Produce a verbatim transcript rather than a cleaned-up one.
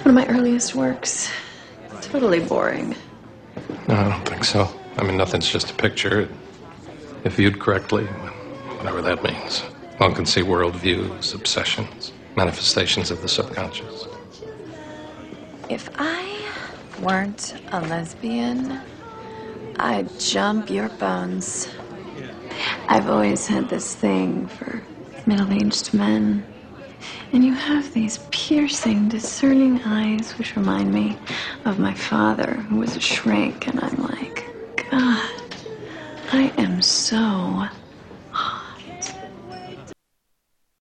One of my earliest works. Totally boring. No, I don't think so. I mean, nothing's just a picture. If viewed correctly, whatever that means. One can see worldviews, obsessions, manifestations of the subconscious. If I weren't a lesbian, I'd jump your bones. I've always had this thing for middle-aged men. And you have these piercing, discerning eyes which remind me of my father, who was a shrink, and I'm like, God, I am so